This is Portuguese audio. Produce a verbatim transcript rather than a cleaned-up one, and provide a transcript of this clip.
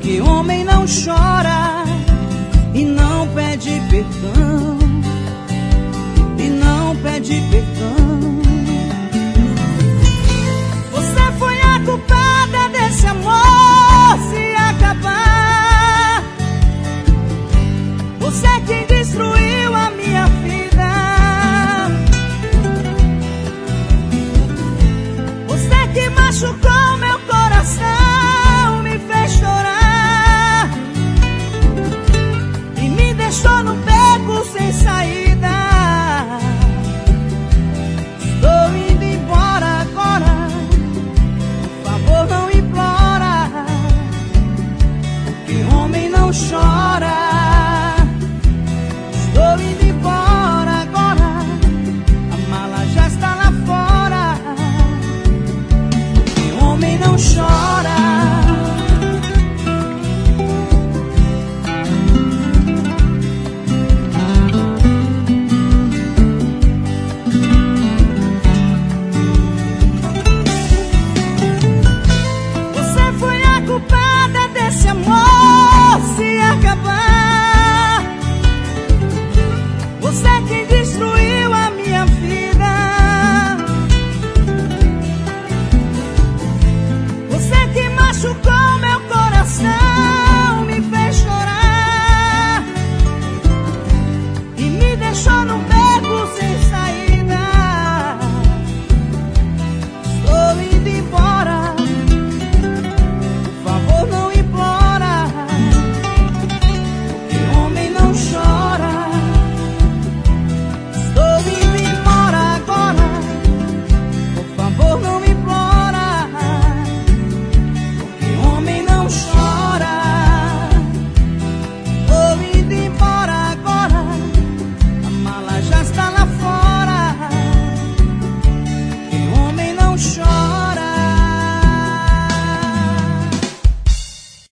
porque homem não chora e não pede perdão, e não pede perdão. Você foi a culpada desse amor se acabar. Você é quem destruiu a minha vida. Você é que machucou